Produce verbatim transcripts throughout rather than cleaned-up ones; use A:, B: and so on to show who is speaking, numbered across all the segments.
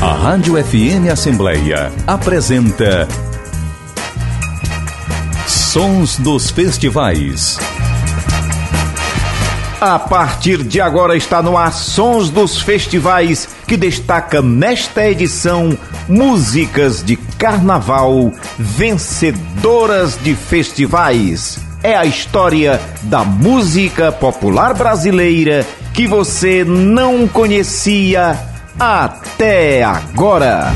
A: A Rádio F M Assembleia apresenta Sons dos Festivais. A partir de agora está no ar Sons dos Festivais, que destaca nesta edição músicas de carnaval vencedoras de festivais. É a história da música popular brasileira que você não conhecia até agora.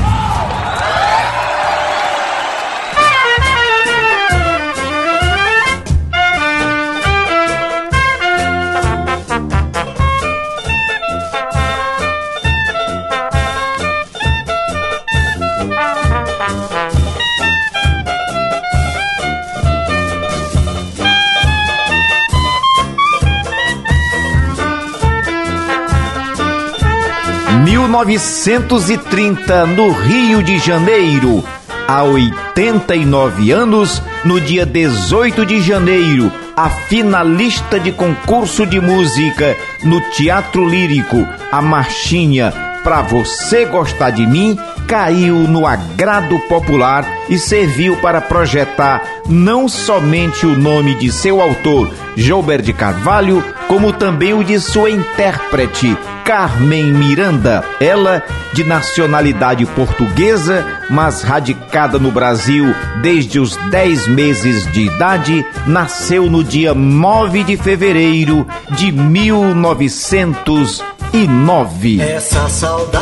A: mil novecentos e trinta, no Rio de Janeiro. Há oitenta e nove anos, no dia dezoito de janeiro, a finalista de concurso de música no Teatro Lírico, a marchinha Pra Você Gostar de Mim, caiu no agrado popular e serviu para projetar não somente o nome de seu autor, Joubert de Carvalho, como também o de sua intérprete, Carmen Miranda, ela de nacionalidade portuguesa, mas radicada no Brasil desde os dez meses de idade, nasceu no dia nove de fevereiro de mil novecentos e nove.
B: Essa saudade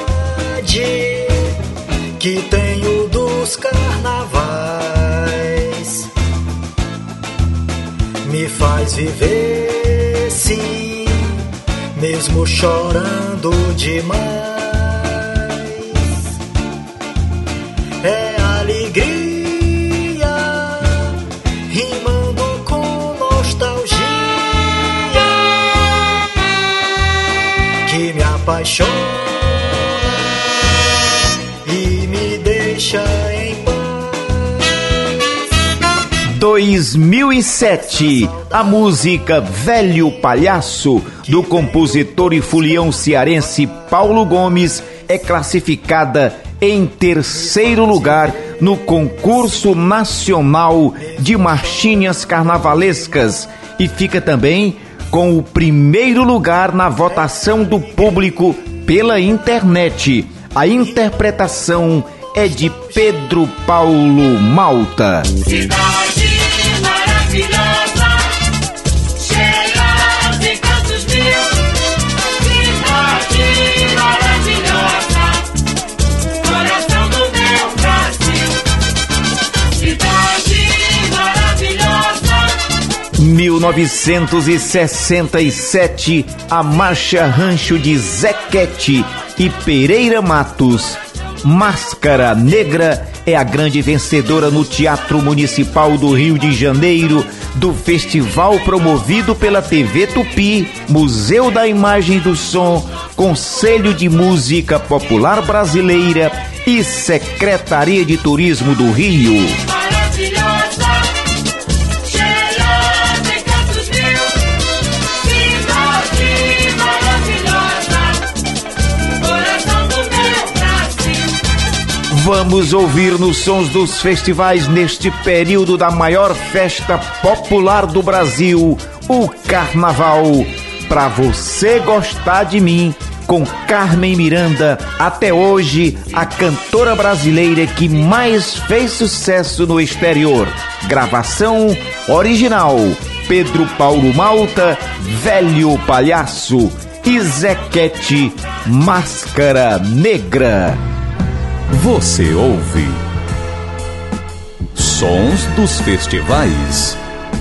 B: que tenho dos carnavais me faz viver, sim, mesmo chorando demais. É alegria rimando com nostalgia que me apaixona e me deixa em paz.
A: dois mil e sete, a música Velho Palhaço, do compositor e fulião cearense Paulo Gomes, é classificada em terceiro lugar no Concurso Nacional de Marchinhas Carnavalescas e fica também com o primeiro lugar na votação do público pela internet. A interpretação é de Pedro Paulo Malta.
C: Cidade maravilhosa, cheia de cantos mil. Cidade maravilhosa, coração do meu Brasil. Cidade maravilhosa.
A: mil novecentos e sessenta e sete, a Marcha Rancho de Zequete e Pereira Matos. Máscara Negra é a grande vencedora no Teatro Municipal do Rio de Janeiro do festival promovido pela T V Tupi, Museu da Imagem e do Som, Conselho de Música Popular Brasileira e Secretaria de Turismo do Rio.
C: Maravilhosa, cheia de cantos mil. Cidade maravilhosa, coração do meu Brasil.
A: Vamos ouvir nos Sons dos Festivais, neste período da maior festa popular do Brasil, o Carnaval. Pra Você Gostar de Mim, com Carmen Miranda, até hoje a cantora brasileira que mais fez sucesso no exterior. Gravação original, Pedro Paulo Malta, Velho Palhaço, e Zequete, Máscara Negra. Você ouve Sons dos Festivais.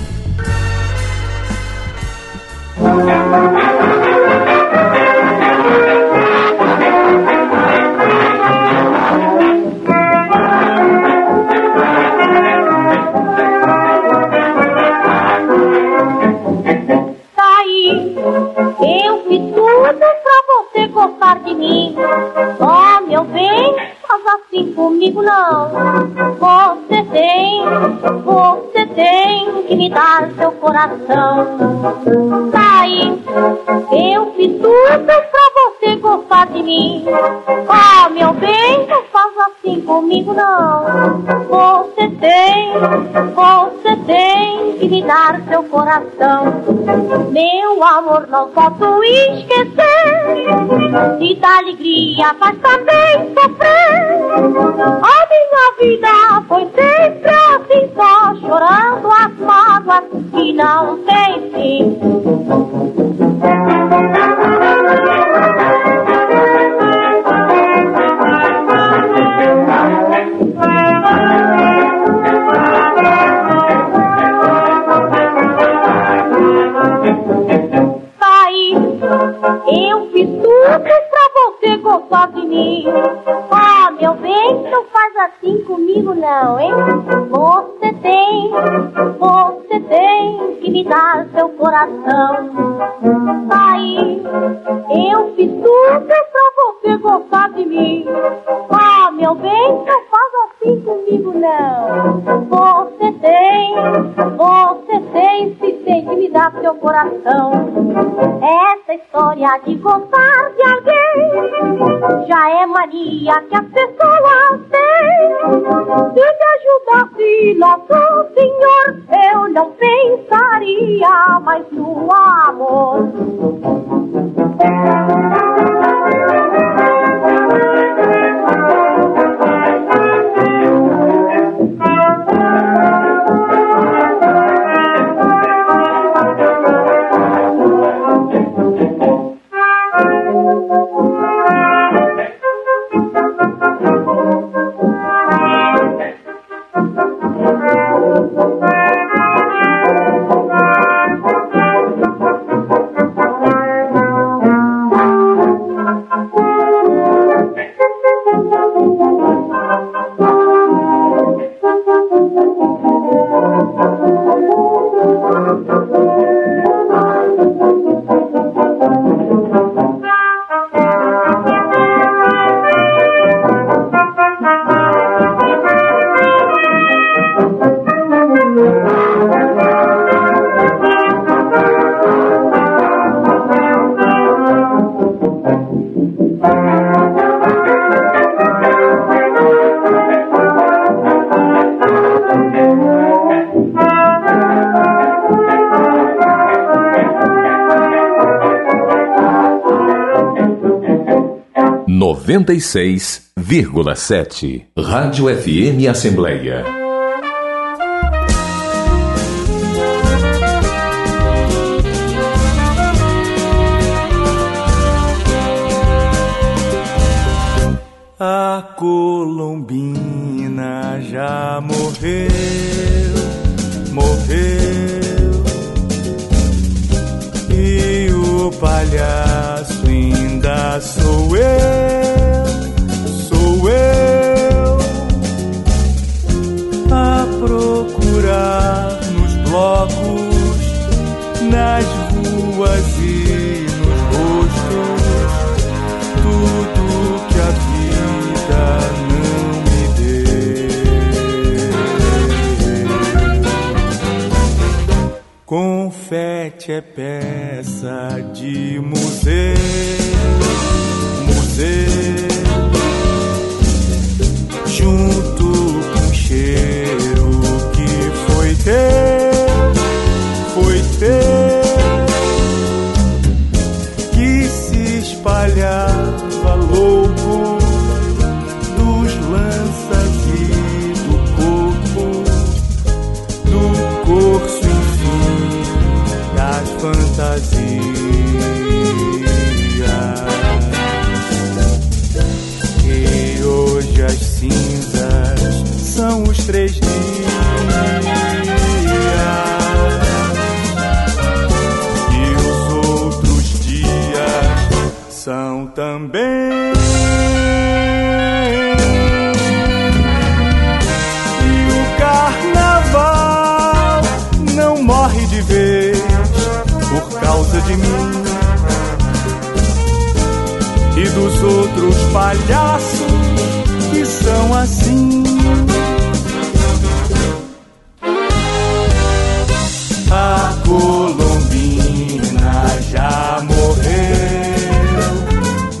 D: Eu fiz tudo pra você gostar de mim. Oh, meu bem, faz assim comigo não. Você tem, você tem que me dar seu coração. Tá aí, eu fiz tudo pra você você gostar de mim. Oh, meu bem, não faz assim comigo não. Você tem, você tem que me dar seu coração. Meu amor, não posso esquecer. Se dá alegria, faz também sofrer. A minha vida foi sempre assim, só chorando as mágoas que não tem fim. Eu fiz tudo pra você gostar de mim. Ah, meu bem, não faz assim comigo não, hein? Você tem, você tem que me dar seu coração. Aí, eu fiz tudo pra você gostar de mim. Ah, meu bem, não faz assim comigo não. Você tem, você tem, se tem que me dar seu coração. Essa história de gostar de alguém já é mania que as pessoas têm. Se me ajudasse, nosso Senhor, eu não pensaria mais no amor.
E: noventa e seis vírgula sete Rádio F M Assembleia.
B: A Colombina já morreu, morreu, e o palhaço ainda sou eu, sou eu, a procurar nos blocos, nas ruas e nos rostos, tudo que a vida não me deu. Confete é peça de museu, museu, junto com cheiro que foi teu, foi teu, que se espalhava louco dos lanças e do corpo, do corso, enfim, das fantasias. E hoje as cinzas são os três dias, e os outros dias são também. E o carnaval não morre de vez por causa de mim e dos outros palhaços que são assim. A Colombina já morreu,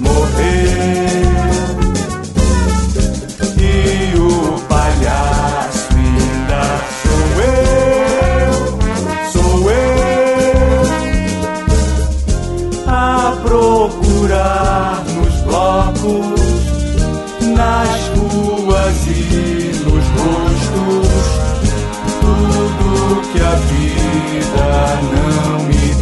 B: corpos, nas ruas e nos rostos, tudo que a vida não me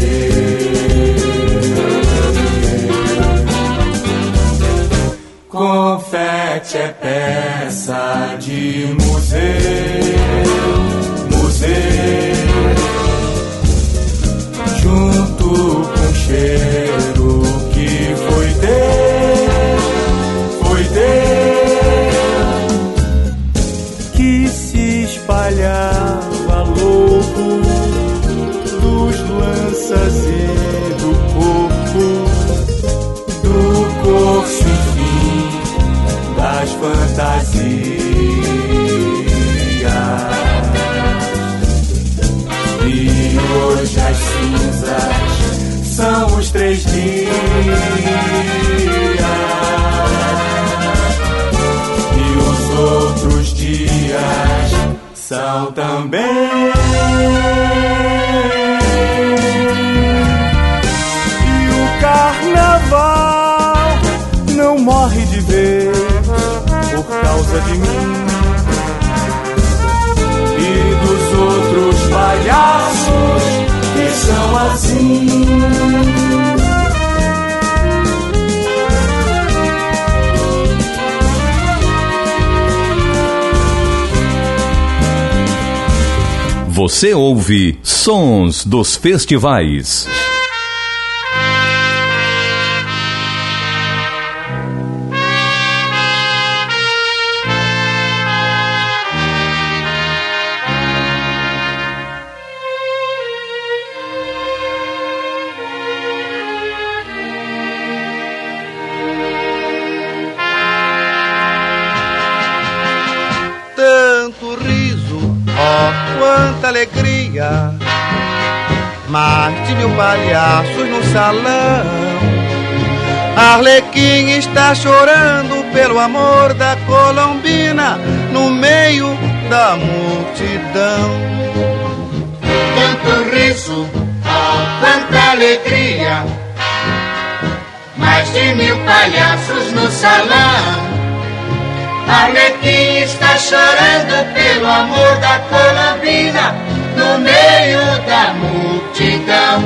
B: deu. Confete é peça de museu, museu, junto com cheiro que foi Deus, foi Deus, que se espalhava louco dos lanças e do corpo, do corpo, enfim, das fantasias. E hoje as cinzas são os três dias, e os outros dias são também. E o carnaval não morre de vez por causa de mim e dos outros palhaços que são assim.
E: Você ouve Sons dos Festivais.
F: Alegria, mais de mil palhaços no salão. Arlequim está chorando pelo amor da Colombina no meio da multidão.
C: Tanto riso, oh, quanta alegria, mais de mil palhaços no salão. Arlequim está chorando pelo amor da Colombina no meio da multidão.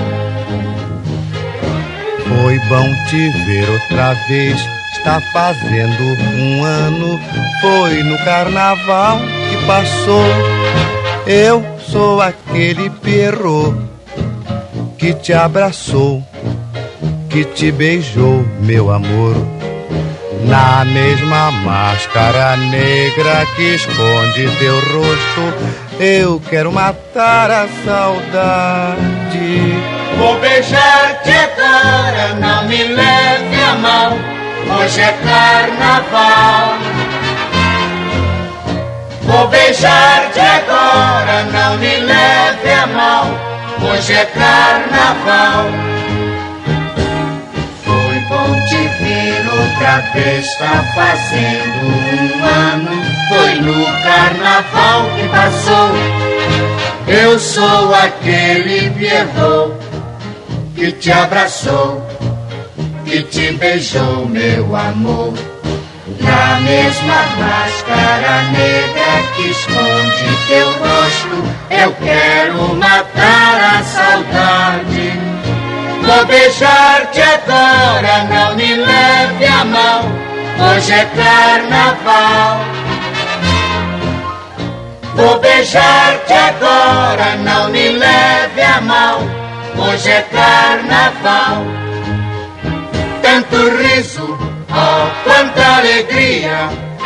F: Foi bom te ver outra vez, está fazendo um ano. Foi no carnaval que passou. Eu sou aquele Pierrot que te abraçou, que te beijou, meu amor. Na mesma máscara negra que esconde teu rosto, eu quero matar a saudade.
C: Vou beijar-te agora, não me leve a mal, hoje é carnaval. Vou beijar-te agora, não me leve a mal, hoje é carnaval. Te ver outra vez, tá fazendo um ano. Foi no carnaval que passou. Eu sou aquele Pierrot que te abraçou, que te beijou, meu amor. Na mesma máscara negra que esconde teu rosto, eu quero matar a saudade. Vou beijar-te agora, não me leve a mal, hoje é carnaval. Vou beijar-te agora, não me leve a mal, hoje é carnaval. Tanto riso, oh, quanta alegria,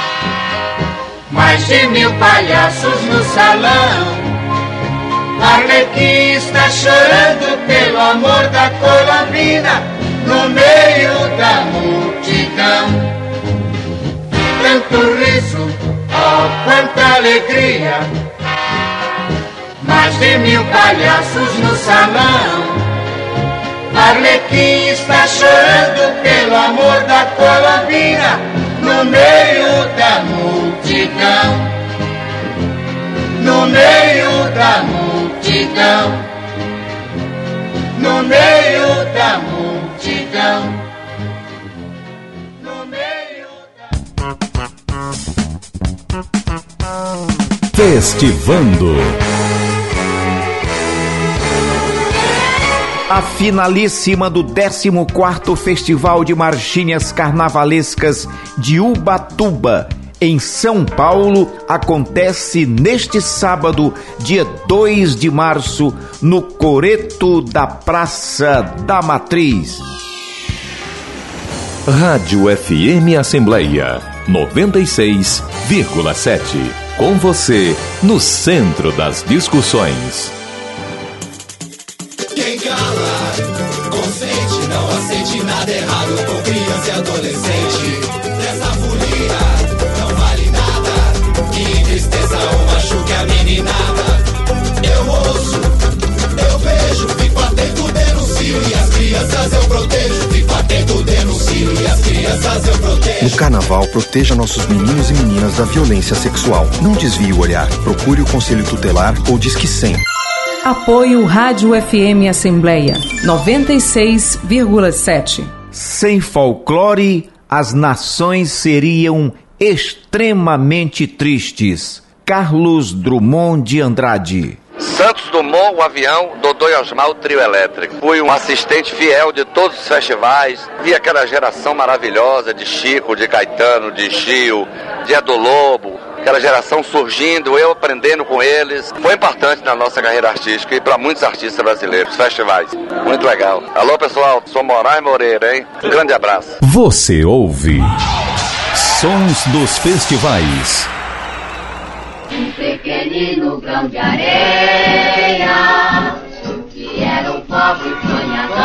C: mais de mil palhaços no salão. Arlequim está chorando pelo amor da Colombina no meio da multidão. Tanto riso, oh, quanta alegria, mais de mil palhaços no salão. Arlequim está chorando pelo amor da Colombina no meio da multidão. No meio da multidão, no meio da multidão, no meio
E: Festivando.
A: A finalíssima do décimo quarto Festival de Marchinhas Carnavalescas de Ubatuba, em São Paulo, acontece neste sábado, dia dois de março, no Coreto da Praça da Matriz.
E: Rádio F M Assembleia noventa e seis vírgula sete. Com você, no centro das discussões.
G: Quem cala, consente, não aceite nada errado com criança e adolescente. Dessa folia, não vale nada, que entristeça ou machuque a meninada. Eu ouço, eu vejo, fico atento, denuncio, e as crianças eu protejo. Fico atento, denuncio, e as crianças eu protejo.
H: No carnaval, proteja nossos meninos e meninas da violência sexual. Não desvie o olhar, procure o Conselho Tutelar ou Disque cem.
I: Apoio Rádio F M Assembleia noventa e seis vírgula sete.
A: Sem folclore, as nações seriam extremamente tristes. Carlos Drummond de Andrade.
J: Santos Dumont, o avião, Dodô e Osmar, o trio elétrico. Fui um assistente fiel de todos os festivais, vi aquela geração maravilhosa de Chico, de Caetano, de Gil, de Edu Lobo, aquela geração surgindo, eu aprendendo com eles. Foi importante na nossa carreira artística e para muitos artistas brasileiros, festivais. Muito legal. Alô, pessoal, sou Moraes Moreira, hein? Um grande abraço.
E: Você ouve Sons dos Festivais.
D: Um pequenino grão de areia, que era um pobre sonhador,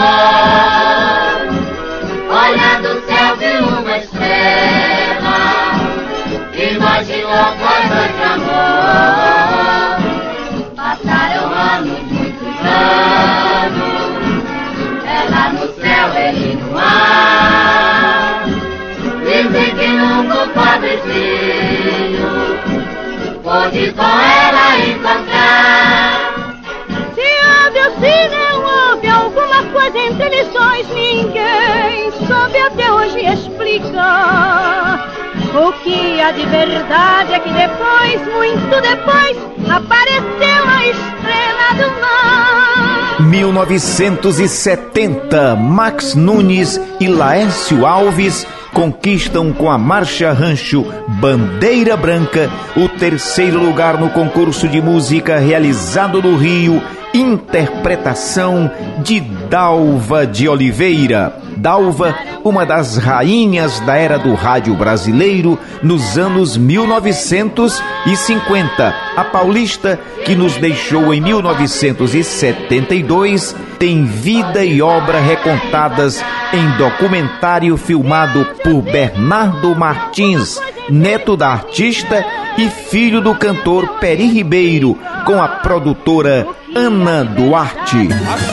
D: olhando o céu viu uma estrela, imaginou coisas de amor. Passaram anos, muitos anos, ela no céu, ele no ar. Dizem que nunca o pobrezinho pode com ela encontrar. Se houve ou se não houve alguma coisa entre lições, ninguém soube até hoje explicar. O que há de verdade é que depois, muito depois, apareceu a estrela do mar.
A: mil novecentos e setenta, Max Nunes e Laércio Alves conquistam com a Marcha Rancho Bandeira Branca o terceiro lugar no concurso de música realizado no Rio, interpretação de Dalva de Oliveira. Dalva, uma das rainhas da era do rádio brasileiro nos anos mil novecentos e cinquenta. A paulista, que nos deixou em mil novecentos e setenta e dois, tem vida e obra recontadas em documentário filmado por Bernardo Martins, neto da artista e filho do cantor Peri Ribeiro, com a produtora Ana Duarte.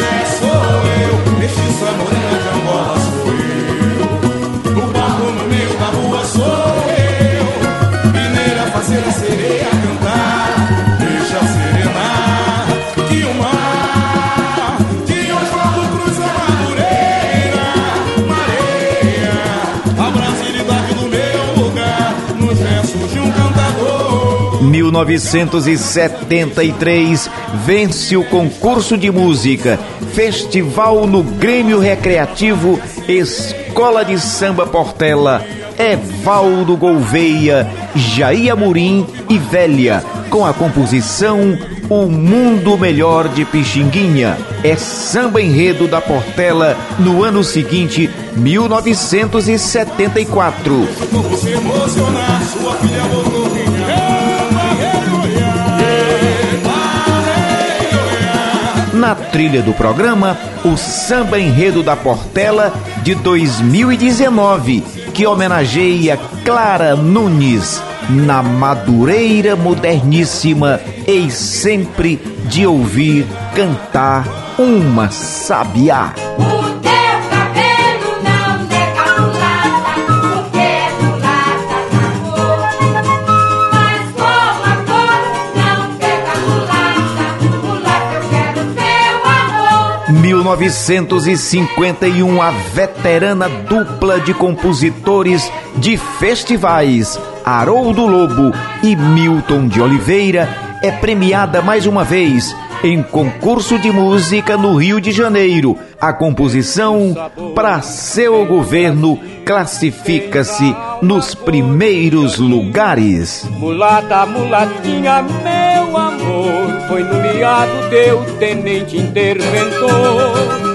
A: mil novecentos e setenta e três, vence o concurso de música, festival no Grêmio Recreativo Escola de Samba Portela, Evaldo Gouveia, Jair Amorim e Vélia, com a composição O Mundo Melhor de Pixinguinha. É samba enredo da Portela no ano seguinte, mil novecentos e setenta e quatro. Na trilha do programa, o samba enredo da Portela de dois mil e dezenove, que homenageia Clara Nunes, na Madureira moderníssima, eis sempre de ouvir cantar uma sabiá. mil novecentos e cinquenta e um, a veterana dupla de compositores de festivais, Haroldo Lobo e Milton de Oliveira é premiada mais uma vez em concurso de música no Rio de Janeiro. A composição Pra Seu Governo classifica-se nos primeiros lugares.
K: Mulata, mulatinha, meu amor, foi nomeado teu tenente interventor.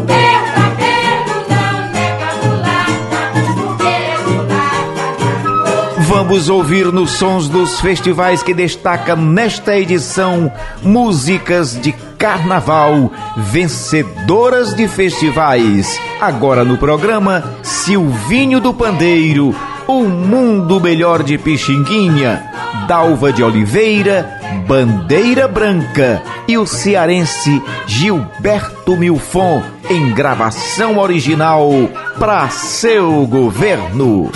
A: Vamos ouvir nos sons dos festivais que destaca nesta edição músicas de carnaval, vencedoras de festivais. Agora no programa, Silvinho do Pandeiro, O Mundo Melhor de Pixinguinha, Dalva de Oliveira, Bandeira Branca e o cearense Gilberto Milfon em gravação original Pra Seu Governo.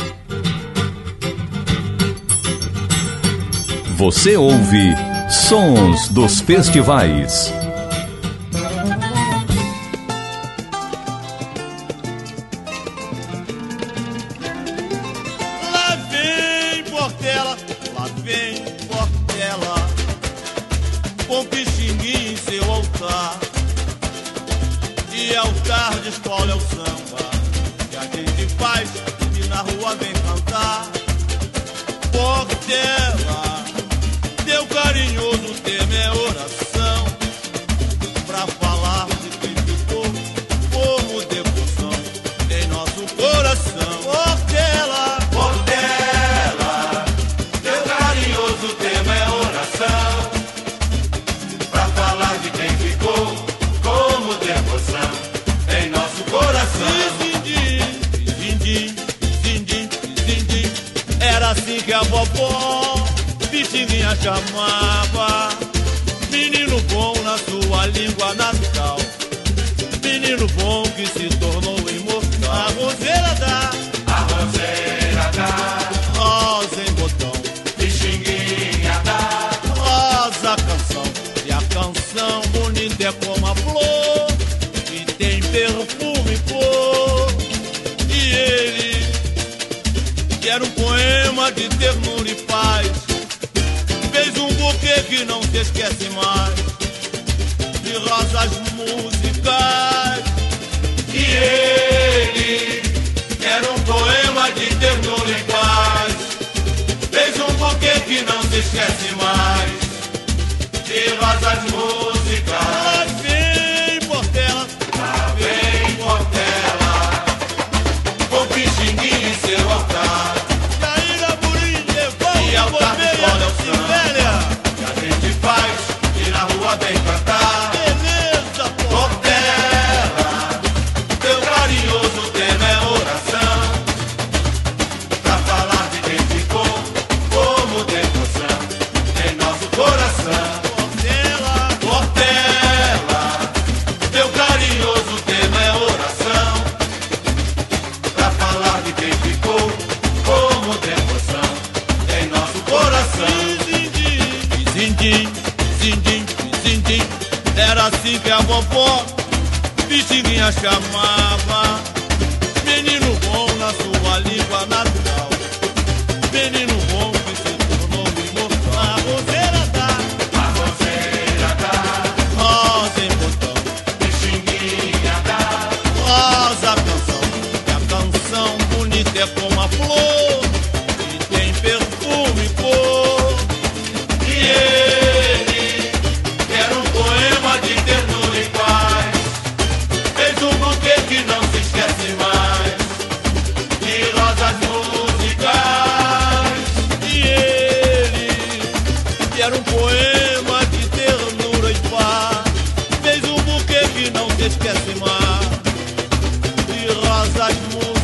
E: Você ouve Sons dos Festivais.
L: Lá vem Portela, lá vem Portela, com Pixinguinha em seu altar. E altar de escola é o samba que a gente faz e na rua vem cantar. Portela, teu carinhoso tema é oração, pra falar de quem ficou como devoção em nosso coração. Portela, Portela, teu carinhoso tema é oração, pra falar de quem ficou como devoção em nosso coração. Zindim, zindim, zindim, zindim, era assim que a vovó Pixinguinha chamava. Menino bom na sua língua natal, menino bom que se tornou imortal. A roseira dá, a roseira dá, rosa em botão, Pixinguinha dá, rosa a canção. E a canção bonita é como a flor, que tem perfume e cor. E ele, que era um poema de ternura e paz, fez um buquê que não se esquece mais, de rosas musicais. E ele, que era um poema de ternura e paz, fez um buquê que não se esquece mais, de rosas musicais. Lá vem Portela, lá vem Portela, com Pixinguinha em seu altar. E altar de escola é o samba que a gente faz e na rua vem cantar. Beleza, Portela, teu carinhoso tema é oração, pra falar de quem ficou como devoção em nosso coração. Portela, Portela, teu carinhoso tema é oração, pra falar de quem ficou como devoção em nosso coração. Zindim, zindim, zindim, era assim que a vovó Pixinguinha chamava. Menino bom na sua língua natural, menino bom que se tornou imortal. A roseira dá, a roseira dá, rosa em botão, Pixinguinha dá, rosa a canção. E a canção bonita é como a flor, que tem perfume e cor. E ele, que era um poema de ternura e paz, fez um buquê que não se esquece mais, de rosas musicais. E ele, que era um poema de ternura e paz, fez um buquê que não se esquece mais, de rosas musicais.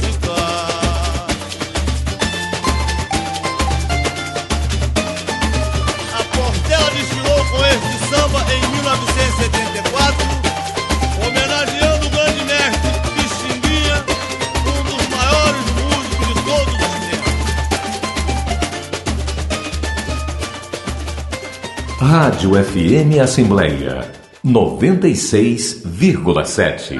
L: Com este samba em mil novecentos e setenta e quatro, homenageando o grande mestre Pixinguinha, um dos maiores músicos de todos os tempos.
E: Rádio F M Assembleia noventa e seis vírgula sete.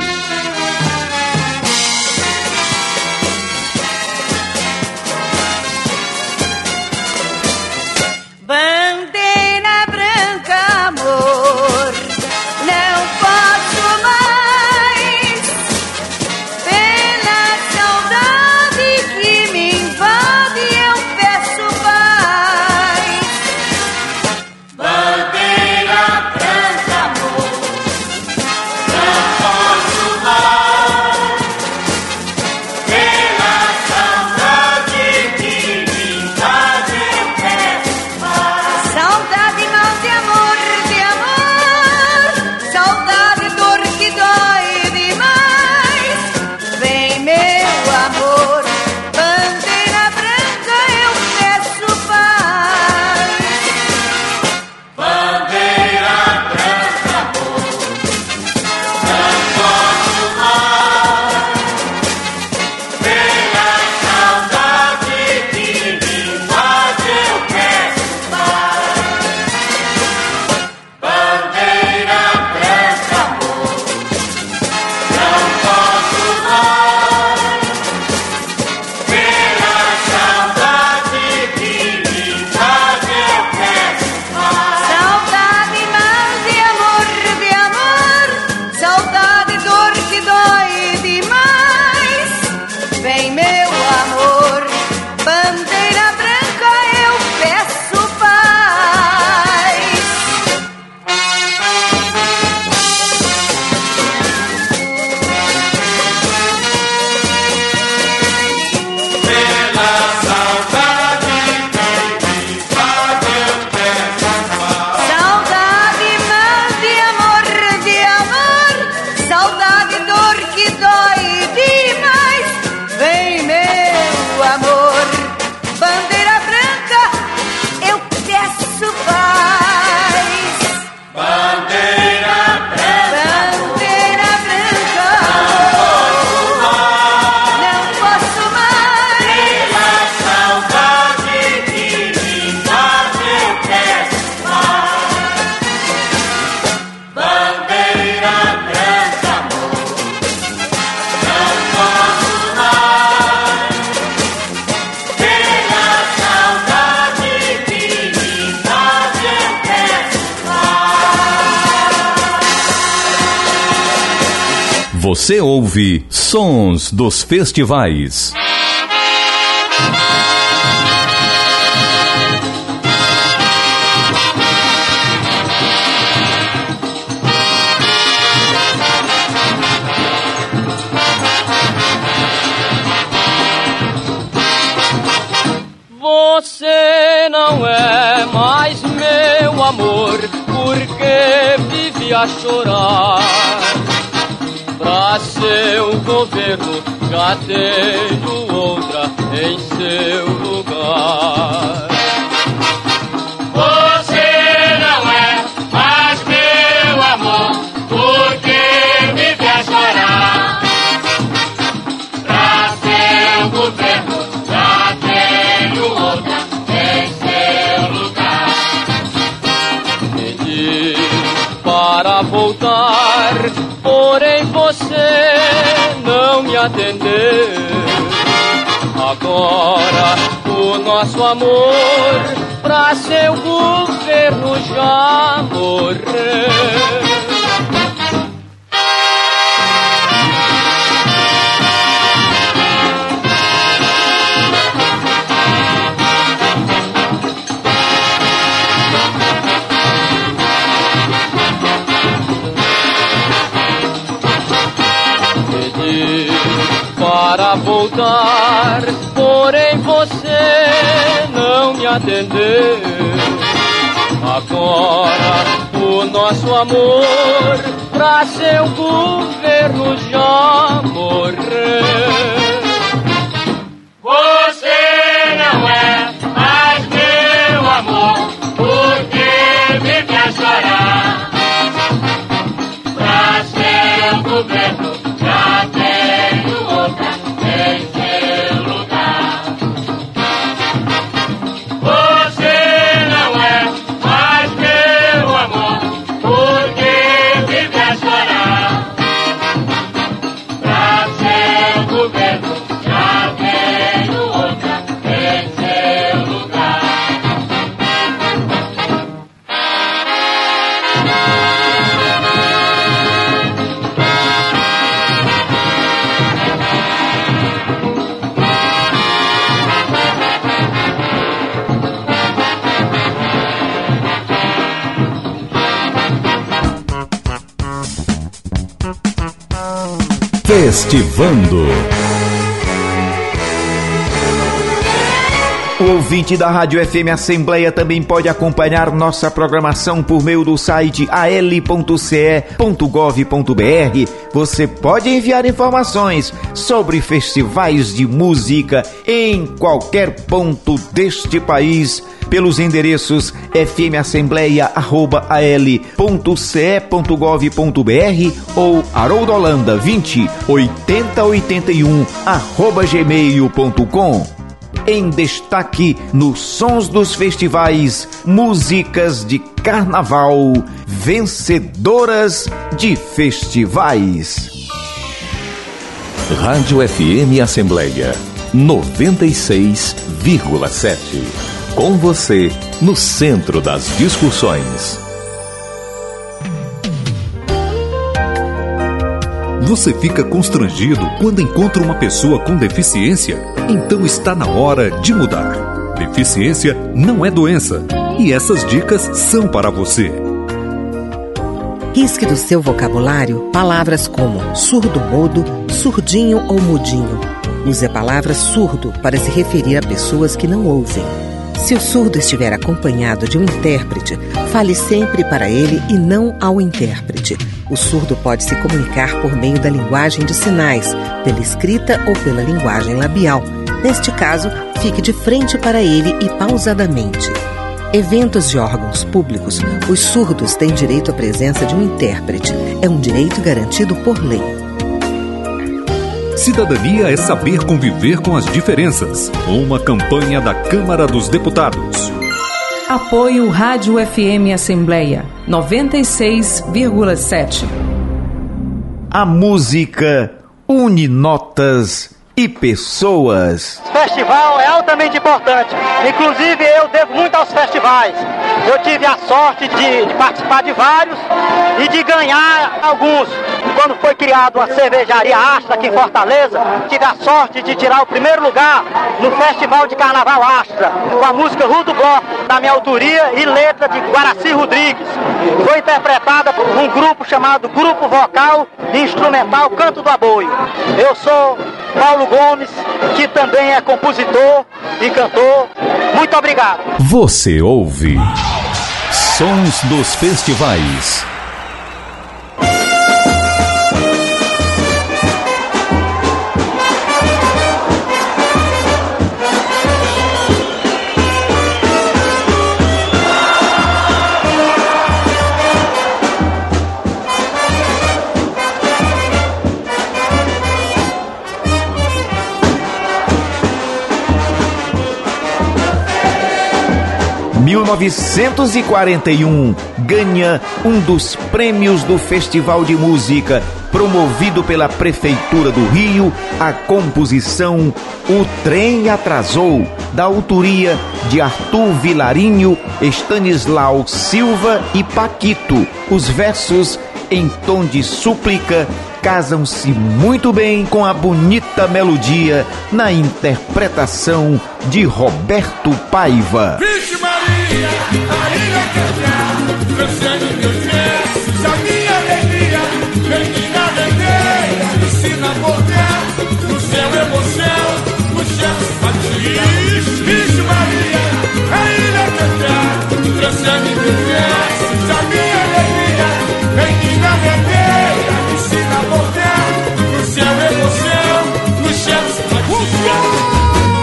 E: Você ouve Sons dos Festivais.
K: Você não é mais meu amor, porque vive a chorar. Pra seu governo já tenho outra em seu lugar.
C: Você não é mais meu amor, porque vive a chorar. Pra seu governo já tenho outra em seu lugar.
K: Pedi para voltar, porém você não me atendeu. Agora o nosso amor pra seu governo já morreu. Para voltar, porém você não me atendeu. Agora o nosso amor pra seu governo já morreu.
C: Você não é mais meu amor, porque vive a chorar. Pra seu governo já tenho outra em seu lugar. Você não é mais meu amor, porque vive a chorar. Pra seu governo já tenho outra em seu lugar.
E: Festivando.
A: O ouvinte da Rádio F M Assembleia também pode acompanhar nossa programação por meio do site a l ponto c e ponto gov ponto b r. Você pode enviar informações sobre festivais de música em qualquer ponto deste país pelos endereços f m assembleia arroba a l ponto c e ponto gov ponto b r ou haroldolanda vinte oitenta oitenta e um arroba gmail ponto com. Em destaque nos Sons dos Festivais, músicas de carnaval, vencedoras de festivais.
E: Rádio F M Assembleia noventa e seis vírgula sete. Com você no centro das discussões.
M: Você fica constrangido quando encontra uma pessoa com deficiência? Então está na hora de mudar. Deficiência não é doença. E essas dicas são para você.
N: Risque do seu vocabulário palavras como surdo-mudo, surdinho ou mudinho. Use a palavra surdo para se referir a pessoas que não ouvem. Se o surdo estiver acompanhado de um intérprete, fale sempre para ele e não ao intérprete. O surdo pode se comunicar por meio da linguagem de sinais, pela escrita ou pela linguagem labial. Neste caso, fique de frente para ele e pausadamente. Eventos de órgãos públicos, os surdos têm direito à presença de um intérprete. É um direito garantido por lei.
M: Cidadania é saber conviver com as diferenças. Uma campanha da Câmara dos Deputados.
I: Apoio Rádio F M Assembleia noventa e seis vírgula sete.
A: A música une notas e pessoas.
O: Festival é altamente importante. Inclusive eu devo muito aos festivais. Eu tive a sorte de, de participar de vários e de ganhar alguns. Quando foi criada uma cervejaria Astra aqui em Fortaleza, tive a sorte de tirar o primeiro lugar no Festival de Carnaval Astra, com a música Rua do Bloco, da minha autoria e letra de Guaraci Rodrigues. Foi interpretada por um grupo chamado Grupo Vocal e Instrumental Canto do Aboio. Eu sou Paulo Gomes, que também é compositor e cantor. Muito obrigado.
E: Você ouve Sons dos Festivais.
A: mil novecentos e quarenta e um ganha um dos prêmios do Festival de Música promovido pela Prefeitura do Rio, a composição O Trem Atrasou, da autoria de Arthur Vilarinho, Estanislau Silva e Paquito. Os versos, em tom de súplica, casam-se muito bem com a bonita melodia na interpretação de Roberto Paiva.
L: Vixe Maria, a ilha quer transcende meus versos, a minha alegria, menina vermelha, ensina a morder, no céu emoção, no céu simpatia. Vixe Maria, a ilha quer transcende meus versos, a minha alegria, menina vermelha, ensina a morder, no céu emoção, no céu simpatia.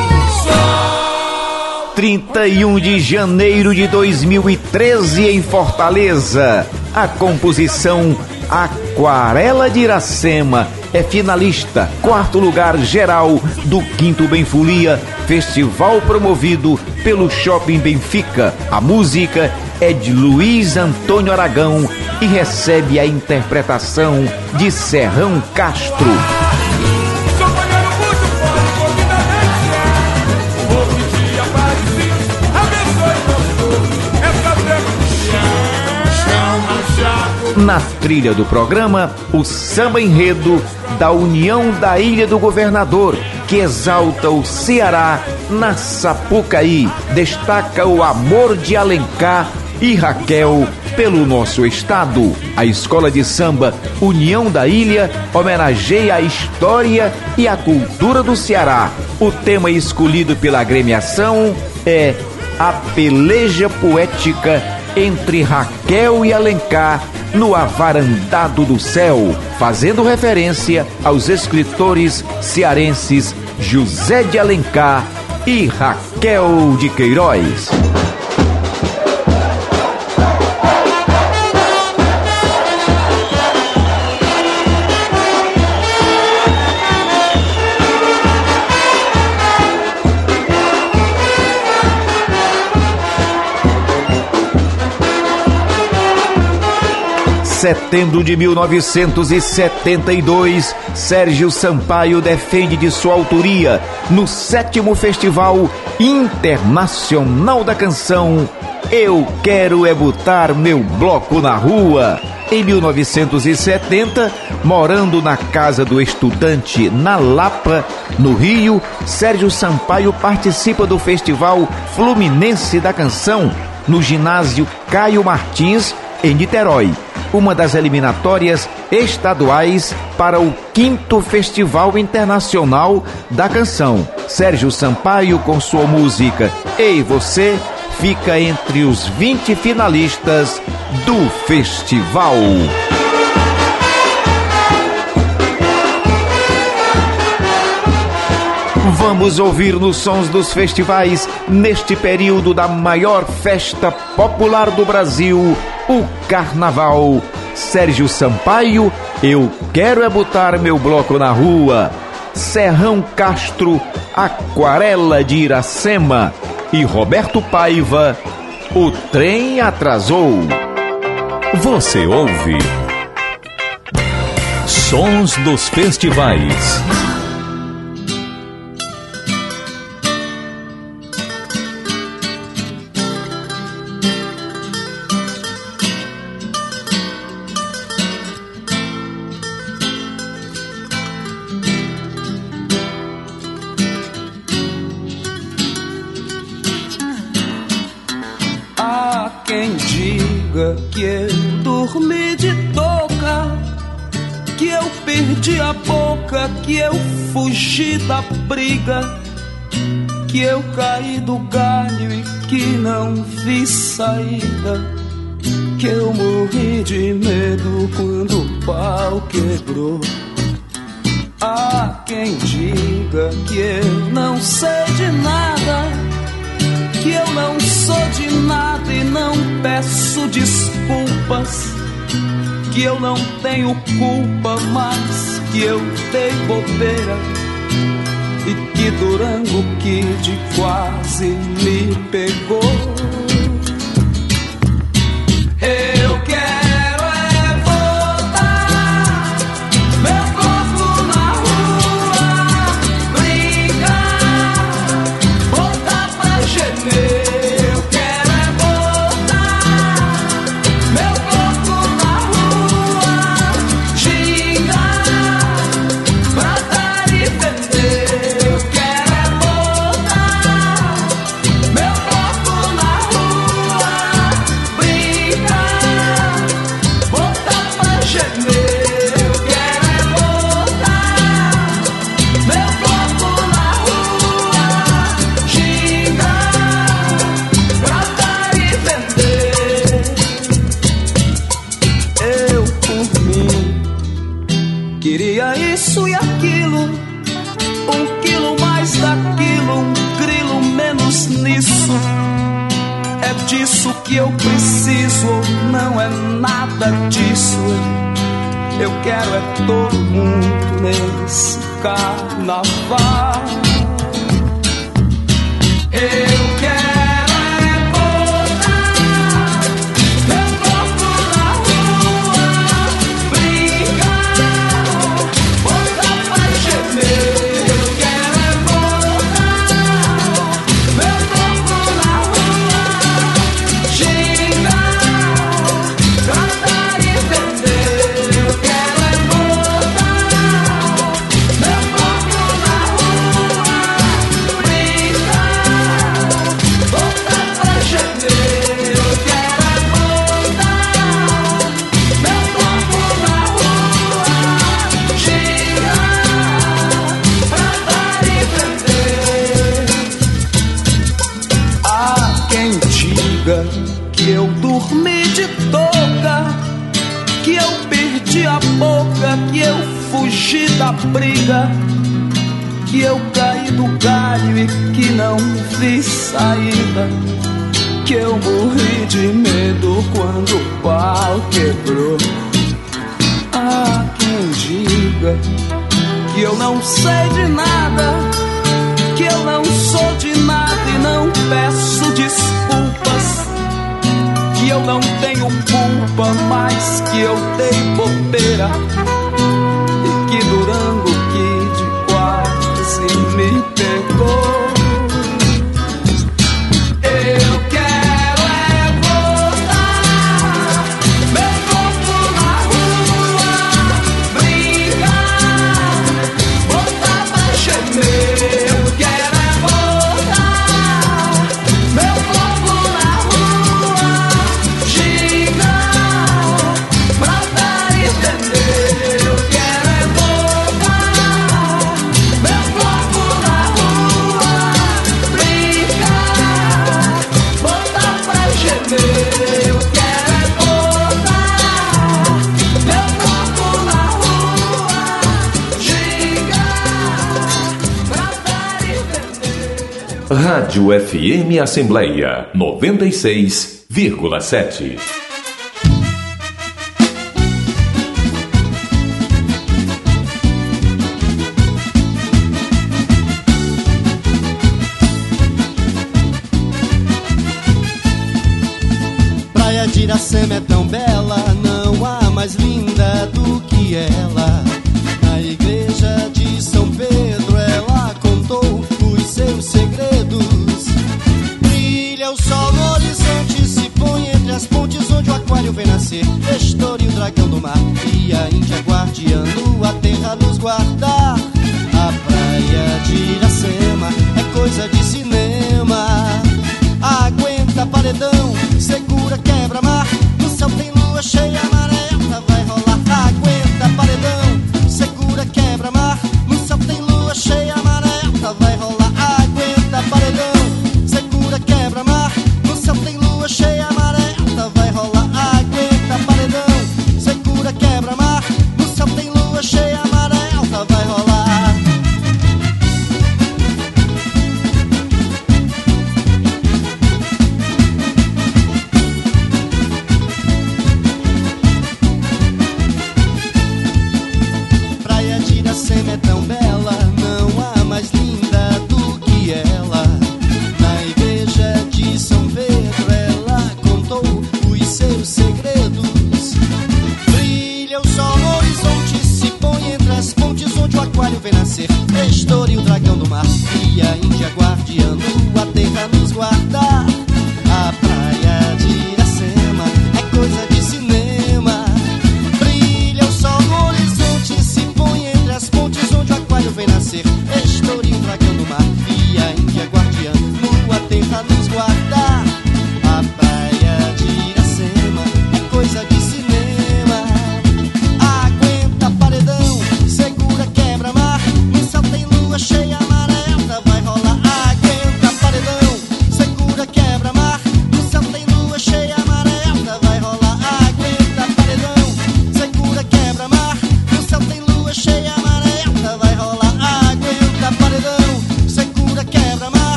A: trinta e um de janeiro de dois mil e treze em Fortaleza, a composição Aquarela de Iracema é finalista, quarto lugar geral do Quinto Benfolia, festival promovido pelo Shopping Benfica. A música é de Luiz Antônio Aragão e recebe a interpretação de Serrão Castro. Na trilha do programa, o samba enredo da União da Ilha do Governador, que exalta o Ceará na Sapucaí, destaca o amor de Alencar e Raquel pelo nosso estado. A escola de samba União da Ilha homenageia a história e a cultura do Ceará. O tema escolhido pela agremiação é a peleja poética entre Raquel e Alencar no Avarandado do Céu, fazendo referência aos escritores cearenses José de Alencar e Raquel de Queiroz. Setembro de mil novecentos e setenta e dois, Sérgio Sampaio defende de sua autoria no sétimo Festival Internacional da Canção Eu Quero É Botar Meu Bloco na Rua. Em mil novecentos e setenta, morando na Casa do Estudante, na Lapa, no Rio, Sérgio Sampaio participa do Festival Fluminense da Canção, no ginásio Caio Martins, em Niterói, uma das eliminatórias estaduais para o quinto Festival Internacional da Canção. Sérgio Sampaio, com sua música Ei Você, fica entre os vinte finalistas do festival. Vamos ouvir nos Sons dos Festivais, neste período da maior festa popular do Brasil, o Carnaval. Sérgio Sampaio, Eu Quero É Botar Meu Bloco na Rua. Serrão Castro, Aquarela de Iracema. E Roberto Paiva, O Trem Atrasou.
E: Você ouve Sons dos Festivais.
P: quem diga que eu dormi de touca, que eu perdi a boca, que eu fugi da briga, que eu caí do galho e que não vi saída, que eu morri de medo quando o pau quebrou. Há quem diga que eu não sei de nada, que eu não sou de nada e não peço desculpas, que eu não tenho culpa, mas que eu dei bobeira e que Durango Kid quase me pegou. Eu quero é voltar, meu corpo na rua, brincar, voltar pra gemer. Eu quero é voltar, meu corpo na rua, gingar, pra dar e vender. Eu quero é voltar, meu corpo na rua, brincar, voltar pra gemer. Eu quero é voltar, meu corpo na rua, gingar, pra dar e vender. Eu por mim queria isso e aquilo, um quilo mais daquilo, um grilo menos nisso. É disso que eu preciso, não é nada disso. Eu quero é todo mundo nesse carnaval. Eu quero é voltar, meu corpo na rua, brincar, voltar pra gemer. Eu quero é voltar, meu corpo na rua, gingar, pra dar e vender. Eu quero é voltar, meu corpo na rua, brincar, voltar pra gemer. Eu quero é voltar, meu corpo na rua, gingar, pra dar e vender. Há quem diga que eu dormi de touca, que eu perdi a boca, que eu fugi da briga, que eu caí do galho e que não vi saída, que eu morri de medo quando o pau quebrou. Há quem diga que eu não sei de nada, que eu não sou de nada e não peço desculpas, que eu não tenho culpa, mas que eu dei bobeira e que Durango Kid quase me pegou. Eu quero é voltar, meu corpo na rua, brincar, voltar pra gemer. Eu quero é voltar, meu corpo na rua, gingar, pra dar e vender. Eu quero é voltar, meu corpo na rua, brincar, voltar pra gemer. Eu quero é voltar, meu corpo na rua, gingar, pra dar e vender.
E: Rádio F M Assembleia noventa e seis vírgula sete.
Q: Praia de Iracema é tão bela, não há mais linda do que ela. Na igreja de São Pedro ela contou os seus segredos. Brilha o sol no horizonte, se põe entre as pontes onde o aquário vem nascer. Nestor e o dragão do mar, e a Índia guardiano, a terra nos guardar. A praia de Iracema é coisa de cinema. Aguenta paredão, segura que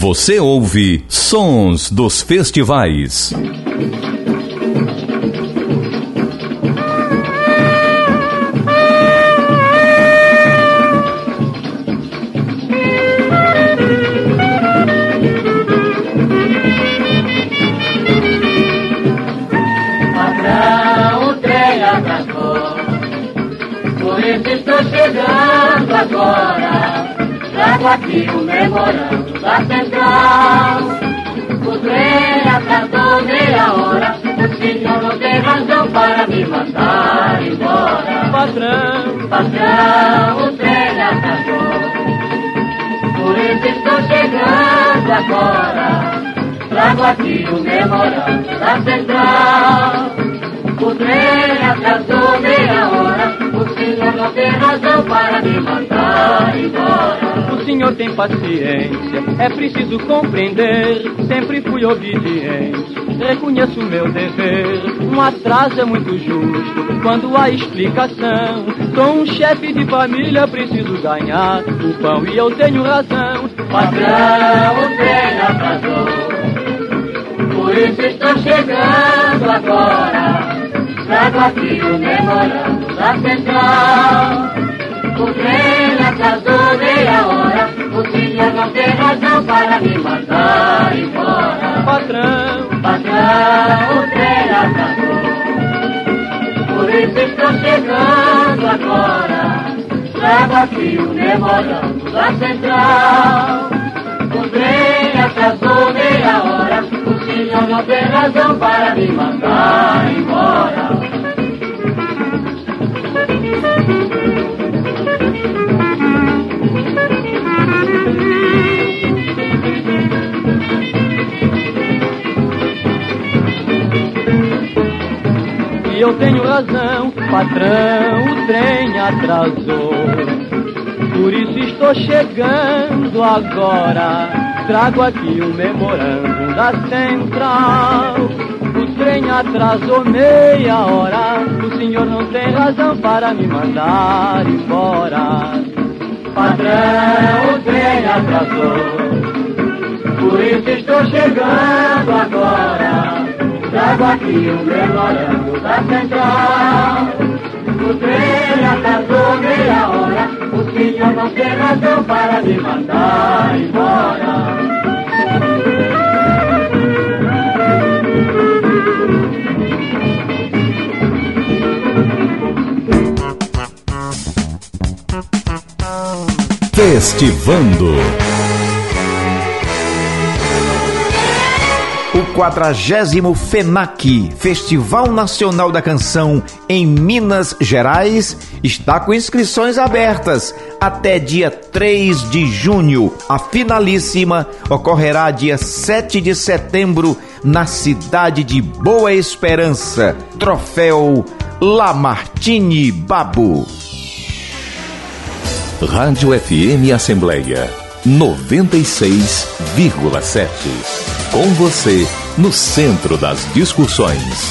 E: Você ouve Sons dos Festivais.
C: Patrão, o trem atrasou, por isso estou chegando agora. Trago aqui o memorando da central. O trem atrasou meia hora, o senhor não tem razão para me mandar embora.
K: Patrão,
C: patrão, o trem atrasou, por isso estou chegando agora. Trago aqui o memorando da central. O trem atrasou meia hora, o senhor não tem razão para me mandar embora.
K: O senhor tem paciência, é preciso compreender. Sempre fui obediente, reconheço o meu dever. Um atraso é muito justo quando há explicação. Sou um chefe de família, preciso ganhar o pão e eu tenho razão.
C: Patrão, o trem atrasou, por isso estou chegando agora. Trago aqui o memorando da central. O trem atrasou meia hora, o senhor não tem razão para me mandar embora.
K: Patrão,
C: patrão, o trem atrasou, por isso estou chegando agora. Trago aqui o memorando da central. O trem atrasou meia hora, o senhor não tem razão para me mandar embora.
K: E eu tenho razão, patrão, o trem atrasou. Por isso estou chegando agora. Trago aqui o memorando da central. O trem atrasou meia hora, o senhor não tem razão para me mandar embora.
C: Patrão, o trem atrasou, por isso estou chegando agora. Trago aqui o memorando da central. O trem atrasou meia hora, o senhor não tem razão para me mandar embora.
E: Festivando.
A: O quadragésimo FENAC, Festival Nacional da Canção em Minas Gerais, está com inscrições abertas até dia três de junho. A finalíssima ocorrerá dia sete de setembro na cidade de Boa Esperança. Troféu Lamartine Babo.
E: Rádio F M Assembleia noventa e seis vírgula sete. Com você, no centro das discussões.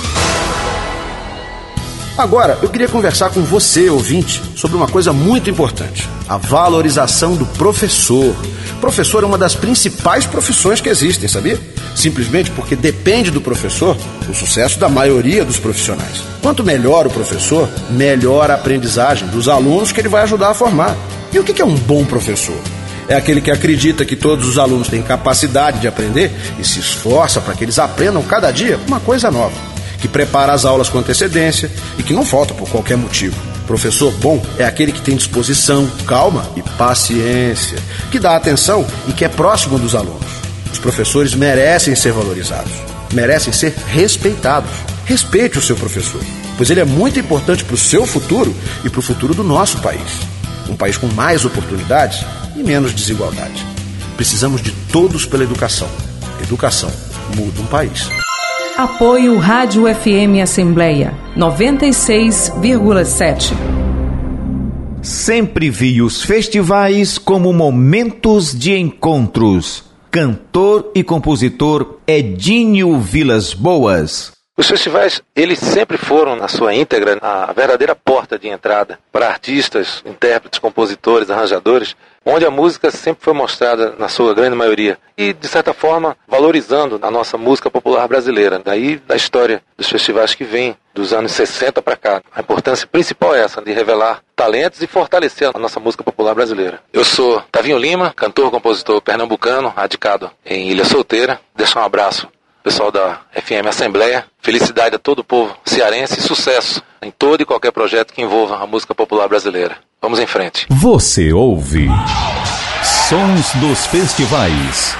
R: Agora, eu queria conversar com você, ouvinte, sobre uma coisa muito importante: a valorização do professor. Professor é uma das principais profissões que existem, sabia? Simplesmente porque depende do professor o sucesso da maioria dos profissionais. Quanto melhor o professor, melhor a aprendizagem dos alunos que ele vai ajudar a formar. E o que é um bom professor? É aquele que acredita que todos os alunos têm capacidade de aprender e se esforça para que eles aprendam cada dia uma coisa nova, que prepara as aulas com antecedência e que não falta por qualquer motivo. Professor bom é aquele que tem disposição, calma e paciência, que dá atenção e que é próximo dos alunos. Os professores merecem ser valorizados, merecem ser respeitados. Respeite o seu professor, pois ele é muito importante para o seu futuro e para o futuro do nosso país. Um país com mais oportunidades e menos desigualdade. Precisamos de todos pela educação. Educação muda um país.
I: Apoio Rádio F M Assembleia noventa e seis vírgula sete.
A: Sempre vi os festivais como momentos de encontros. Cantor e compositor Edinho Vilas Boas.
S: Os festivais, eles sempre foram, na sua íntegra, a verdadeira porta de entrada para artistas, intérpretes, compositores, arranjadores onde a música sempre foi mostrada na sua grande maioria e, de certa forma, valorizando a nossa música popular brasileira. Daí, da história dos festivais que vêm dos anos sessenta para cá. A importância principal é essa, de revelar talentos e fortalecer a nossa música popular brasileira. Eu sou Tavinho Lima, cantor, compositor pernambucano, radicado em Ilha Solteira. Deixo um abraço pessoal da F M Assembleia, felicidade a todo o povo cearense e sucesso em todo e qualquer projeto que envolva a música popular brasileira. Vamos em frente.
M: Você ouve Sons dos Festivais.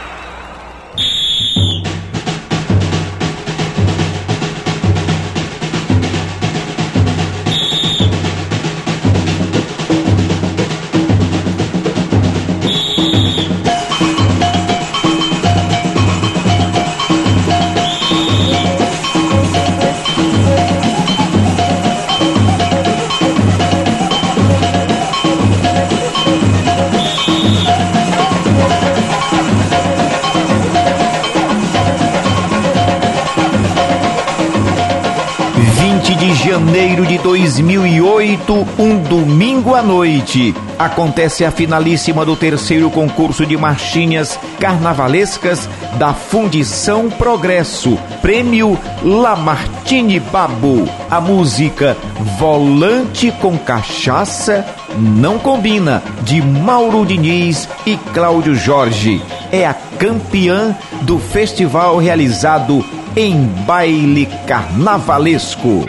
A: Janeiro de dois mil e oito, um domingo à noite, acontece a finalíssima do terceiro concurso de marchinhas carnavalescas da Fundição Progresso, Prêmio Lamartine Babo. A música Volante com Cachaça Não Combina, de Mauro Diniz e Cláudio Jorge, é a campeã do festival realizado em baile carnavalesco.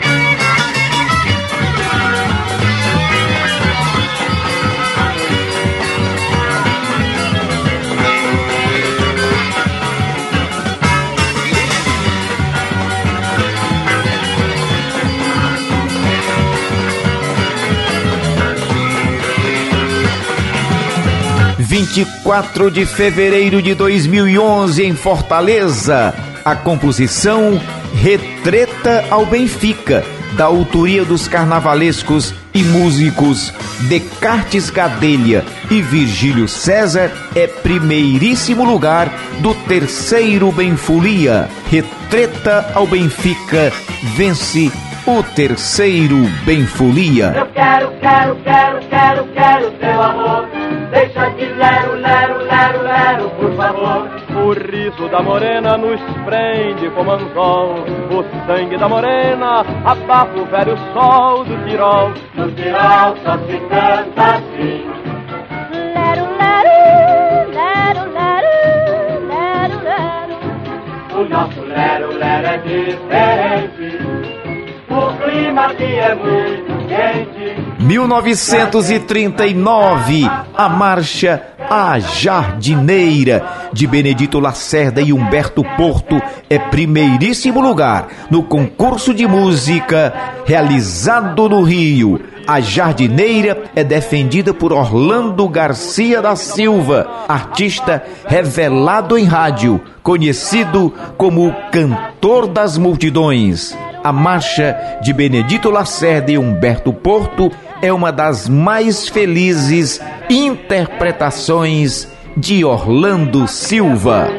A: vinte e quatro de fevereiro de dois mil e onze, em Fortaleza, a composição Retreta ao Benfica, da autoria dos carnavalescos e músicos Descartes Gadelha e Virgílio César, é primeiríssimo lugar do terceiro Benfolia. Retreta ao Benfica vence o terceiro Benfolia.
C: Eu quero, quero, quero, quero, quero teu amor. Deixa de lero, lero, lero, lero, por favor.
K: O riso da morena nos prende como anzol. O sangue da morena abafa o velho sol do Tirol.
C: No Tirol só se canta assim.
D: Lero, lero, lero, lero, lero, lero.
C: O nosso lero, lero é diferente. O clima aqui é muito quente.
A: mil novecentos e trinta e nove, a marcha A Jardineira, de Benedito Lacerda e Humberto Porto, é primeiríssimo lugar no concurso de música realizado no Rio. A Jardineira é defendida por Orlando Garcia da Silva, artista revelado em rádio, conhecido como o Cantor das Multidões. A marcha de Benedito Lacerda e Humberto Porto é uma das mais felizes interpretações de Orlando Silva.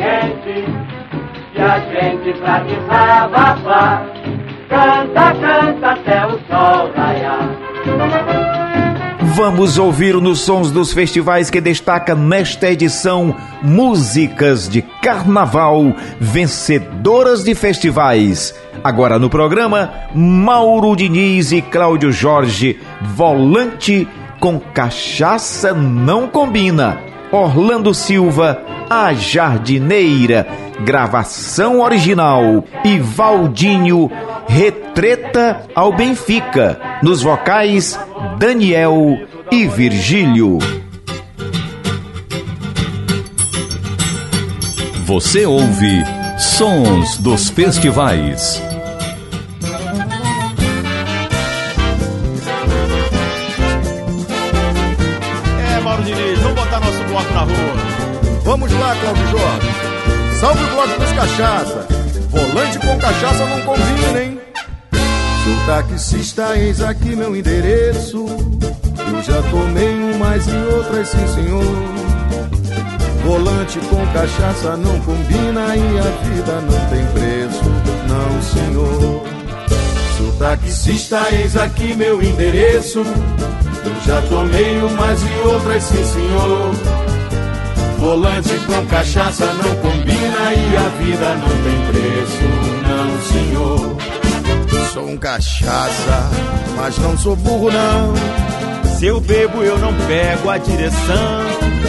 C: E a gente pra desabafar, canta, canta até o sol raiar.
A: Vamos ouvir nos Sons dos Festivais, que destaca nesta edição músicas de carnaval vencedoras de festivais. Agora no programa, Mauro Diniz e Cláudio Jorge, Volante com Cachaça Não Combina. Orlando Silva, A Jardineira, gravação original. E Valdinho, Retreta ao Benfica. Nos vocais, Daniel e Virgílio.
M: Você ouve Sons dos Festivais.
T: É, Mauro Diniz, vamos botar nosso bloco na rua.
U: Vamos lá, Cláudio Jorge. Salve o bloco dos cachaça. Volante com cachaça não combina, hein? Sou taxista, eis aqui meu endereço. Eu já tomei umas e outras, sim senhor. Volante com cachaça não combina e a vida não tem preço, não senhor. Sou taxista, eis aqui meu endereço. Eu já tomei umas e outras, sim senhor. Volante com cachaça não combina e a vida não tem preço, não senhor. Sou um cachaça, mas não sou burro não.
T: Se eu bebo eu não pego a direção.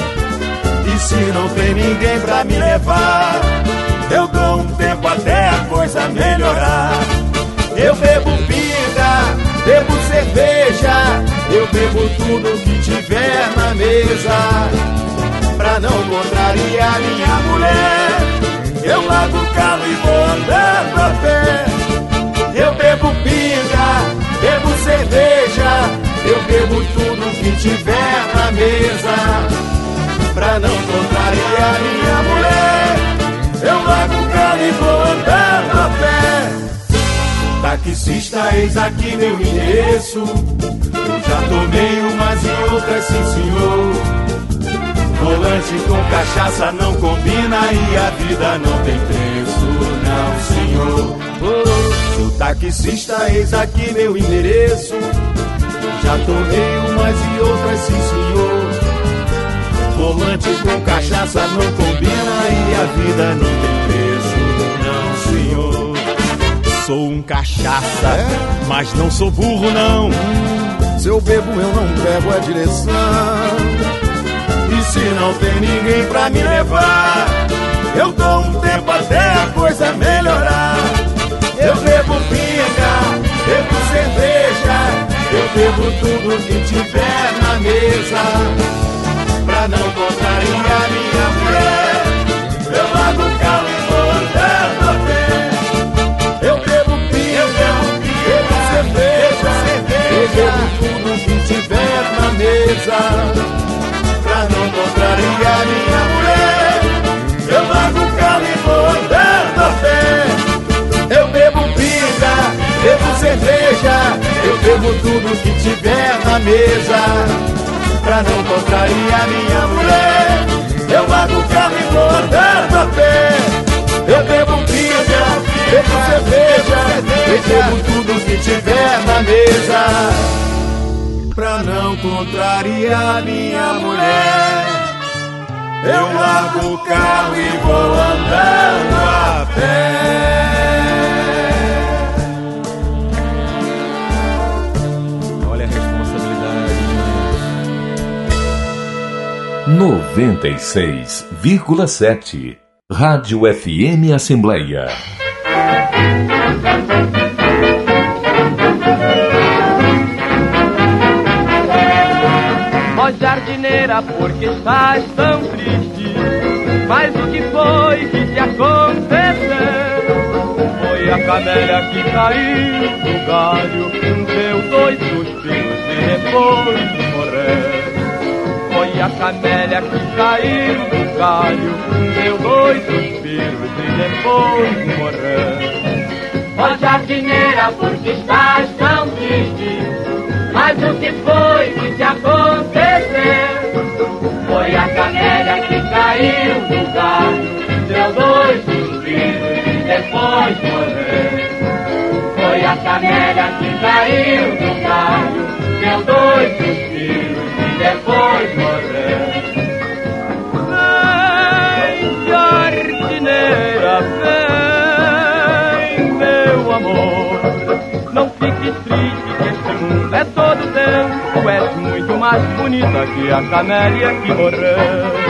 U: E se não tem ninguém pra me levar, eu dou um tempo até a coisa melhorar. Eu bebo pinga, bebo cerveja, eu bebo tudo que tiver na mesa. Pra não contrariar minha mulher, eu largo o carro e vou andando a pé. Eu bebo pinga, bebo cerveja, eu bebo tudo que tiver na mesa. Pra não contrariar minha mulher, eu largo o carro e vou andando a pé. Taxista, eis aqui meu endereço. Eu já tomei umas e outras, sim senhor. Volante com cachaça não combina e a vida não tem preço, não senhor. Oh, sou taxista, eis aqui meu endereço. Já tomei umas e outras, sim senhor. Volante com cachaça não combina e a vida não tem preço, não senhor.
T: Sou um cachaça, é? Mas não sou burro não.
U: Se eu bebo eu não pego a direção. E se não tem ninguém pra me levar, eu dou um tempo até a coisa melhorar. Eu bebo pinga, bebo cerveja, eu bebo tudo que tiver na mesa. Pra não contrariar minha mulher, eu largo o carro e vou andando a pé. Eu bebo pinga, eu bebo, pinga, bebo cerveja, cerveja, eu bebo tudo que tiver na mesa. Pra não contrariar minha mulher, eu largo o carro e vou andando a pé. Eu bebo pinga, bebo cerveja, eu bebo tudo que tiver na mesa. Pra não contrariar minha mulher, eu largo o carro e vou andando a pé. Eu bebo pinga, bebo cerveja, eu bebo tudo que tiver na mesa. Pra não contrariar minha mulher, eu largo o carro e vou andando a pé.
T: Olha a responsabilidade.
E: noventa e seis vírgula sete Rádio F M Assembleia.
K: Ó jardineira, porque estás tão triste? Mas o que foi que te aconteceu? Foi a camélia que caiu do galho, deu dois suspiros e depois morreu. Foi a camélia que caiu do galho, deu dois suspiros e depois morreu.
C: Ó jardineira, porque estás tão triste? Mas o que foi que te aconteceu? Foi a camélia que caiu do galho, deu dois suspiros e depois morreu. Foi a camélia que caiu do galho, deu dois suspiros e depois morreu.
K: Vem, jardineira, vem, meu amor, não fiques triste que este mundo é todo teu. Tu és muito mais bonita que a camélia que morreu.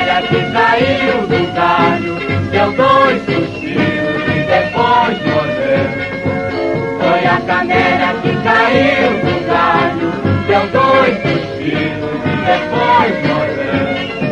C: Caiu do galho, deu dois suspiros e depois morreu. a camélia que caiu do galho, deu dois suspiros e depois morreu.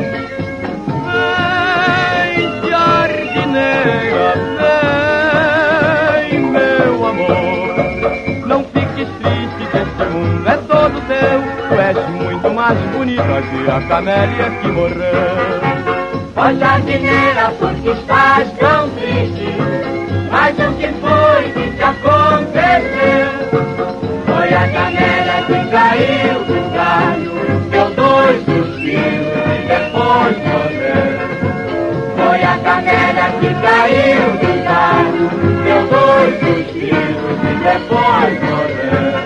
K: Vem, jardineira, vem, meu amor. Não fiques triste, que esse mundo é todo teu. Tu és muito mais bonita que a camélia que morreu.
C: Ó jardineira, por que estás tão triste? Mas o que foi que te aconteceu? Foi a camélia que caiu do galho, deu dois suspiros e depois morreu. Foi a camélia que caiu do galho, deu dois suspiros e depois morreu.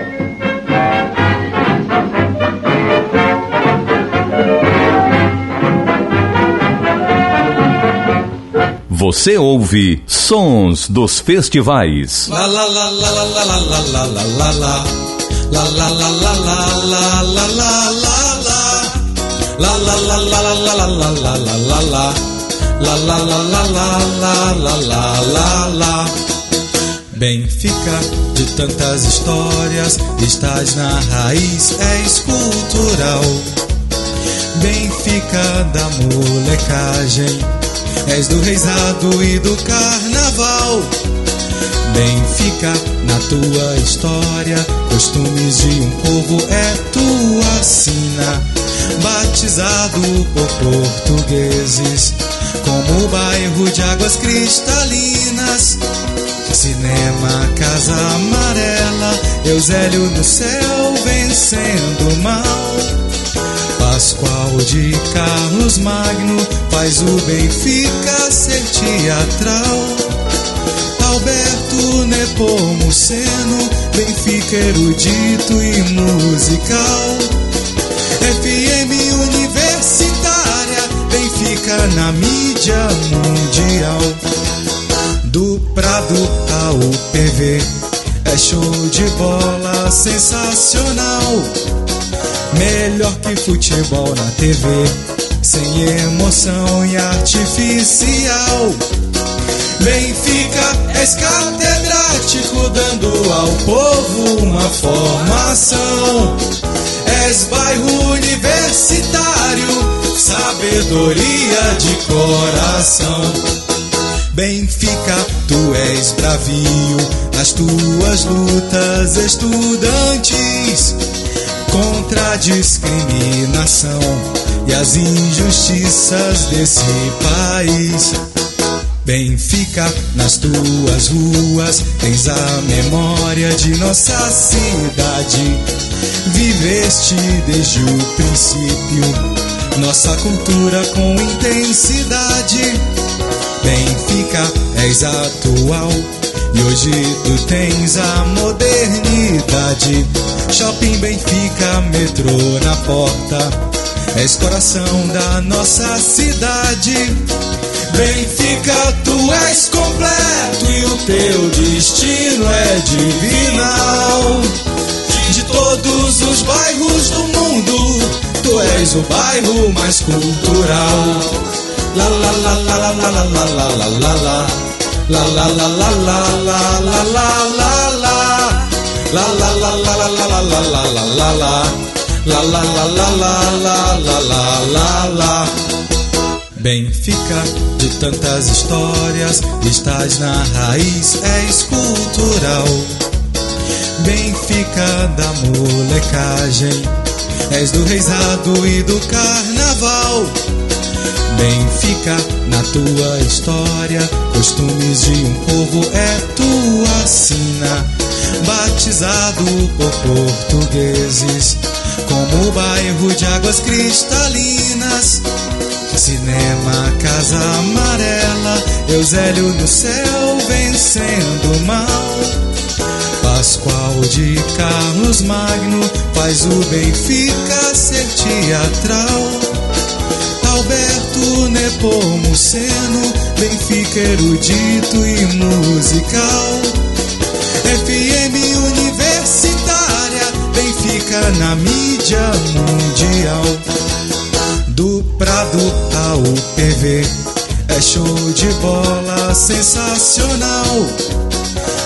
E: Você ouve Sons dos Festivais.
G: La la la la la la la la la la la. La la la la la la la la la. La la la la la la la la la la la. La la la la la la la la la. Benfica, de tantas histórias, estás na raiz, és cultural. Benfica da molecagem, és do reisado e do carnaval. Benfica, na tua história, costumes de um povo é tua sina. Batizado por portugueses, como o bairro de águas cristalinas. Cinema, Casa Amarela, Eusélio no céu vencendo o mal. Pascoal de Carlos Magno faz o Benfica ser teatral. Alberto Nepomuceno, Benfica erudito e musical. F M Universitária, Benfica na mídia mundial. Do Prado ao U P V, é show de bola sensacional. Melhor que futebol na T V, sem emoção e artificial. Benfica, és catedrático, dando ao povo uma formação. És bairro universitário, sabedoria de coração. Benfica, tu és bravio nas tuas lutas estudantis contra a discriminação e as injustiças desse país. Benfica, nas tuas ruas tens a memória de nossa cidade. Viveste desde o princípio nossa cultura com intensidade. Benfica, és atual e hoje tu tens a modernidade. Shopping Benfica, metrô na porta, és coração da nossa cidade. Benfica, tu és completo e o teu destino é divinal. De todos os bairros do mundo, tu és o bairro mais cultural. La la la la la la la la la la la la. La la la la la la la la la la. La la la la la la la la la la la la. La la la la la la la la la la. Benfica, de tantas histórias, estás na raiz, és cultural. Benfica da molecagem, és do reisado e do carnaval. Benfica, na tua história, costumes de um povo é tua sina. Batizado por portugueses, como o bairro de águas cristalinas. Cinema, Casa Amarela, Eusélio no céu vencendo o mal. Pascoal de Carlos Magno faz o Benfica ser teatral. Alberto Nepomuceno, Benfica erudito e musical. F M Universitária, Benfica na mídia mundial. Do Prado ao U P V, é show de bola sensacional.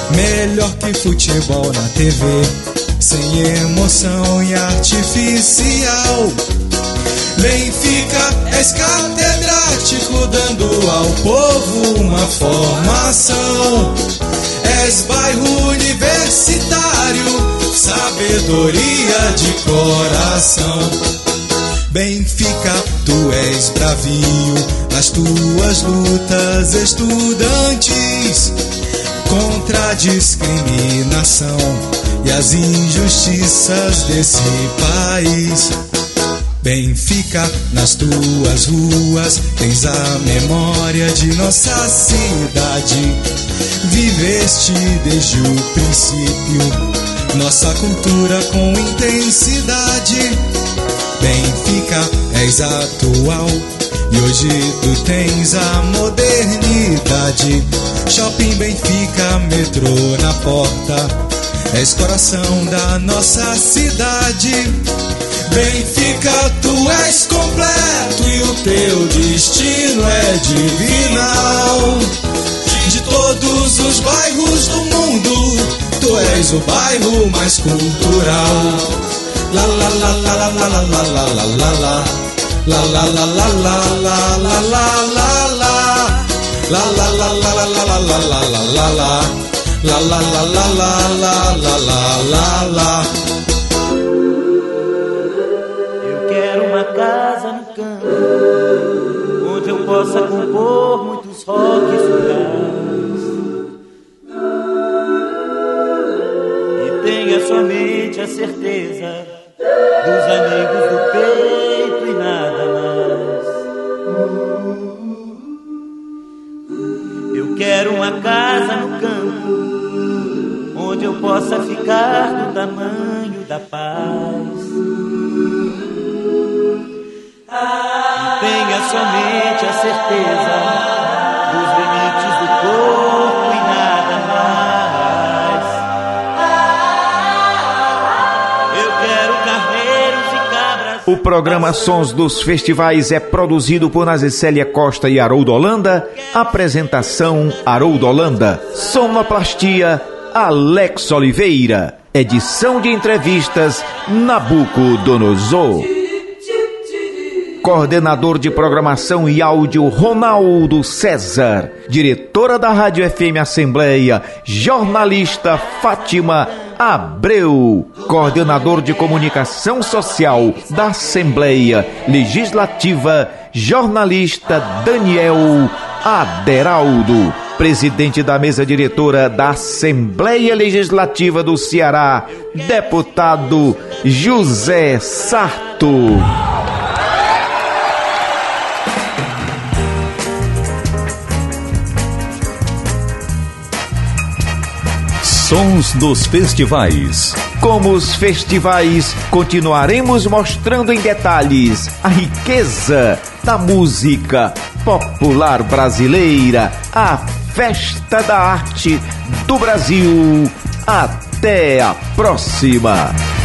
B: melhor que futebol na T V, sem emoção e artificial. Benfica és catedrático, dando ao povo uma formação. És bairro universitário, sabedoria de coração. Benfica, tu és bravio nas tuas lutas estudantis contra a discriminação e as injustiças desse país. Benfica, nas tuas ruas tens a memória de nossa cidade. Viveste desde o princípio nossa cultura com intensidade. Benfica, és atual e hoje tu tens a modernidade. Shopping Benfica, metrô na porta, és coração da nossa cidade. Benfica, tu és completo e o teu destino é divinal. De todos os bairros do mundo, tu és o bairro mais cultural. La la la la la la la la la la la la. La la la la la la la la la la. La la la la la la la la la la la la. La la la la la la la la la la.
V: Eu quero uma casa no campo, onde eu possa compor muitos rocks rurais, e tenha somente a certeza dos amigos do peito e nada mais. Eu quero uma casa no campo, onde eu possa ficar do tamanho da paz, e tenha somente a certeza dos limites do corpo e nada mais. Eu quero carneiros e cabras.
A: O programa Sons dos Festivais é produzido por Nazicélia Costa e Haroldo Holanda. Apresentação: Haroldo Holanda. Sonoplastia: Alex Oliveira. Edição de entrevistas: Nabucodonosor. Coordenador de programação e áudio: Ronaldo César. Diretora da Rádio F M Assembleia, jornalista Fátima Abreu. Coordenador de comunicação social da Assembleia Legislativa, jornalista Daniel Aderaldo. Presidente da mesa diretora da Assembleia Legislativa do Ceará, deputado José Sarto.
E: Sons dos Festivais.
A: Como os festivais, continuaremos mostrando em detalhes a riqueza da música popular brasileira, a festa da arte do Brasil. Até a próxima!